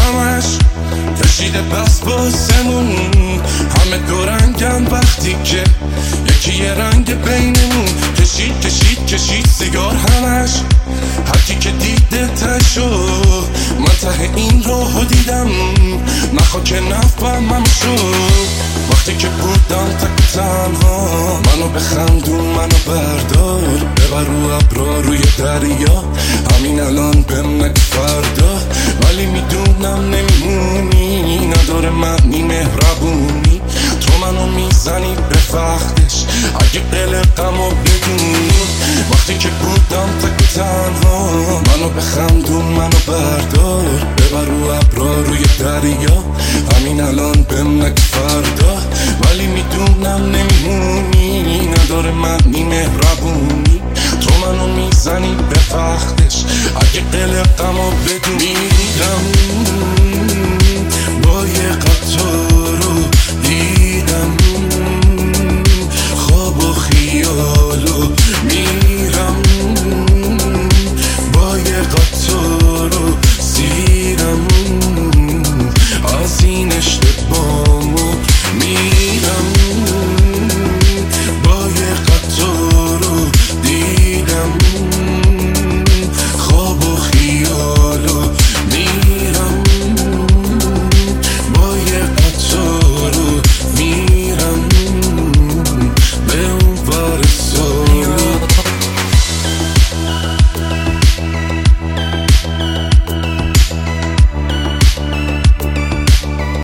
همش کشیده بس باسمون، همه دورنگن وقتی که یکی یه رنگ بینمون. کشید سیگار همش، هرکی که دیده تشو، من ته این راهو دیدم، نخوا که نفهمم شد. وقتی که بودم تک و تنها، منو بخندون منو بردار، ببر رو ابرا روی دریا، همین الان بهم نگو فردا. ولی میدونم نمیمونی، نداره معنی مهربونی، تو منو میزنی به وقتش اگه قلقمو بدونی. وقتی که بودم تک و تنها، منو بخندون منو بردار، ببر رو ابرا روی دریا، همین الان بهم نگو فردا. ولی میدونم نمیمونی، نداره معنی مهربونی، تو منو میزنی به وقتش اگه قلقمو بدونی. میرم با یه قطار